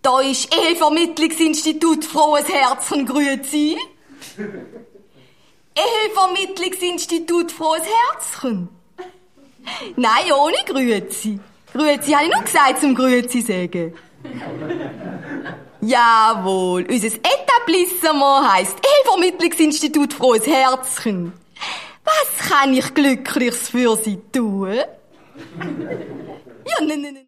Da ist Ehevermittlungsinstitut Frohes Herzchen, grüezi. Ehevermittlungsinstitut Frohes Herzchen. Nein, ohne Grüezi. Grüezi habe ich nur gesagt, zum Grüezi sagen. Jawohl, unser Etablissement heisst Ehevermittlungsinstitut Frohes Herzchen. Was kann ich Glückliches für Sie tun? Ja, nein.